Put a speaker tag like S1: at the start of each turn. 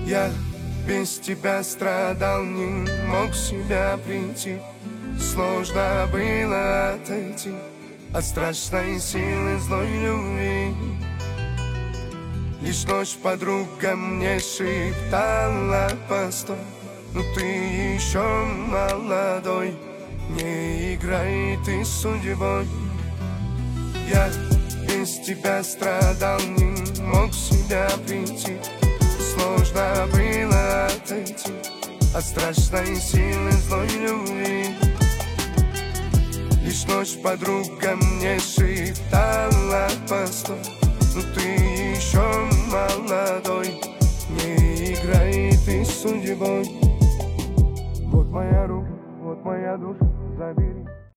S1: Я без тебя страдал, не мог в себя прийти. Сложно было отойти от страшной силы злой любви. Лишь ночь подруга мне шептала: постой, но ты еще молодой, не играй ты судьбой. Я без тебя страдал, не мог в себя прийти. Сложно было отойти от страшной силы злой любви. Лишь ночь подруга мне шептала: постой, но ты еще молодой, не играй ты судьбой. Вот моя рука, вот моя душа, забери.